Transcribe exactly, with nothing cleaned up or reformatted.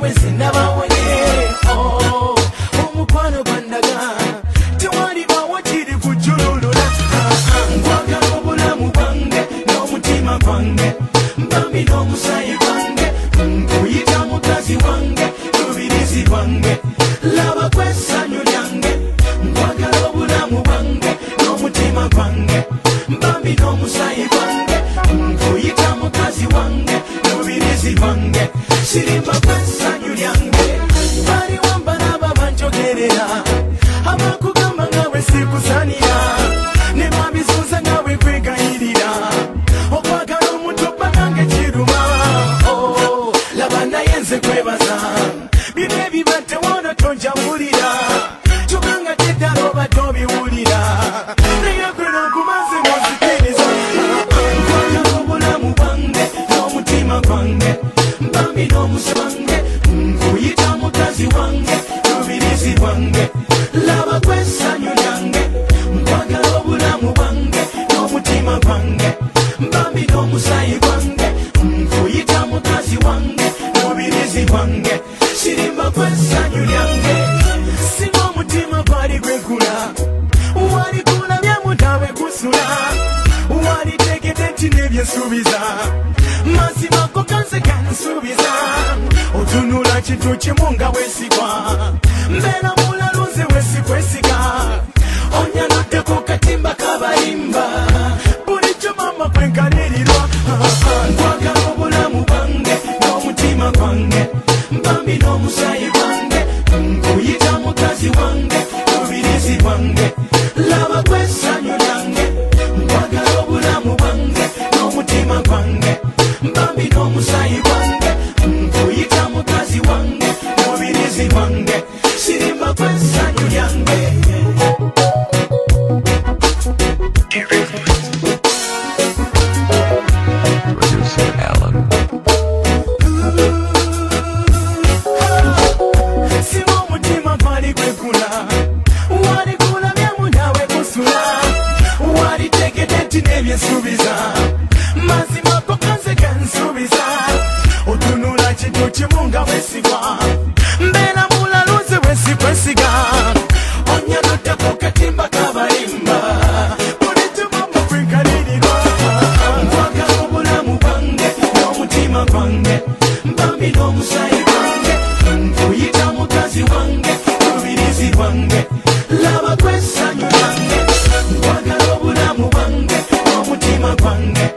nawe sinabawonye oh omukwano gwandaga tewali bawo kiri kujululula nkwagala obulamu bwange n'omutima gwange mbambi n'omusayi gwange nkuyita mukazi wange lubirizi lwange laba kwessanyu lyange nkwagala obulamu bwange n'omutima gwange mbambi n'omusayi gwange nkuyita mukazi wange lubirizi lwange sirimba kwessanyu lyange baliwo mbalaba banjogerera abakugamba ngawe sikusanira ne babizuuza ngawe kwegayirira okwagala omuntu obbagange kiruma oh, laba naye nze kwebaza bino ebibadde wono tonjawulira tuganga teddala obadde obiwulira naye gwe nogumaze nozikiriza nkwagala obulamu bwange n'omutima gwange mbambi n'omusa wange nkuyita mukazi wange lubirizi lwange laba kwessanyu lyange nkwagala obulamu bwange n'omutima gwange mbambi n'omusayi gwange nkuyita mukazi wange lubirizi lwange sirimba kwessanyu lyange singa omutima gwali gwegula waligula byamutawe kusula walitegedde nti nebyensuubiza mazimako kanze kansuubiza otunula kintu kimu nga weesigwa mbeera mulalunze weesikwesiga onyanoddeko katimba kabayimba bulijjo mama kwenkalirirwa nkwagala obulamu bwange n'omutima gwange mbambi n'omusayi gwange nkuyita mukazi wange lubirizi lwange laba kwessanyu lyange nkwagala obulamu bwange n'omutima gwange mbambi n'omusayi gwange nkuyita mukazi wange lubirizi lwange sirimba kwessanyu lyange Producer Alan. Singa omutima gwali gwegula waligula byamu nawe kusula walitegedde nti nebyensuubiza mazimako kanze kansuubiza otunula kintu kimu nga weesigwa mbeera mulalunze weesikwesiga onyanoddeko katimba kabayimba bulijjo mama kwenkalirirwa nkwagala obulamu bwange n'omutima gwange mbambi n'omusayi gwange nkuyita mukazi wange lubirizi lwange laba kwessanyu lyange nkwagala obulamu bwange n'omutima gwange